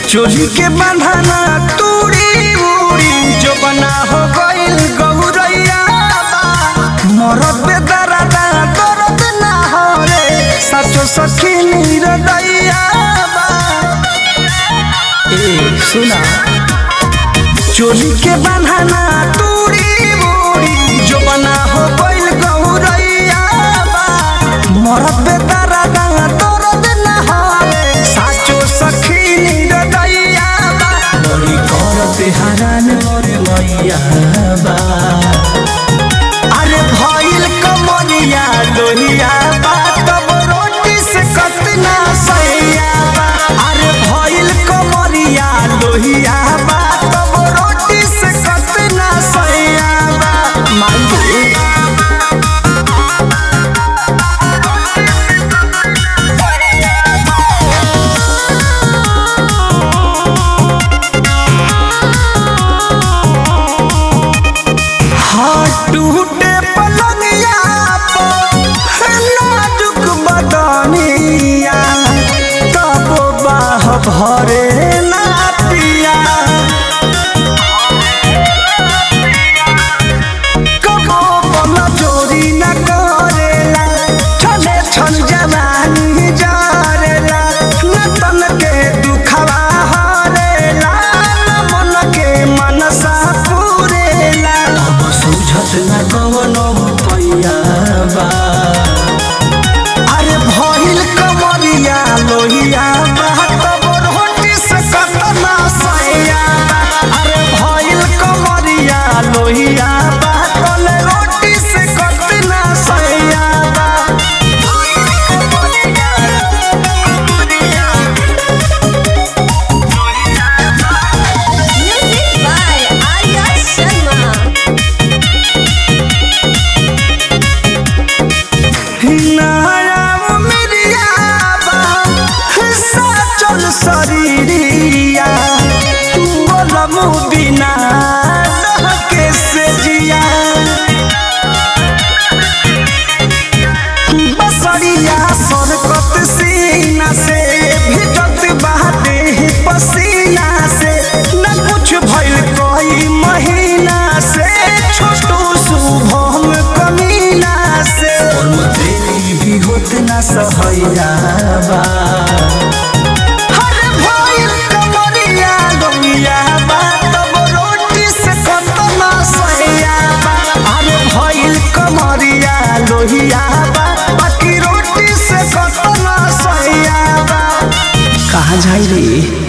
चोली के बंधना तूड़ी उड़ी जो बना हो गइल गौरैया मरद पे दर्दा दर्द ना हो रे सचो सखी निरदैया सुना चोली के बंधना तूड़ी उड़ी जो बना हो गइल गौरैया मरद पे दर्दा दर्द ना हो रे सचो सखी हरान मोरे मैया बा अरे भइल कमरिया लोहिया बा तब रोटी से कतना सैया बा अरे भइल कमरिया लोहिया बा तब रोटी से कतना सैया बा टूटे पलंगिया नाजुक बदनिया तब बाह भरे ना पिया कबो बला चोरी न करेला छले छल जवानी जारेला न तन के दुखवा हरेला न मन के मनसा पूरेला सुझत न कवनो पैया बा अरे भइल कमरिया लोहिया बा तब रोटी से कतना सैया अरे भइल कमरिया लोहिया बा तब रोटी से कतना सैया शरीरिया बोलमु बिना के से जिया बसरिया सरकत सीना से भीजत बहते पसीना से न कुछ भइल कोई महीना से छोटू शुभम कमीना से भी होत न सहैया बा लोहिया बा बाकी रोटी से कतना सैया बा कहाँ जाई रे।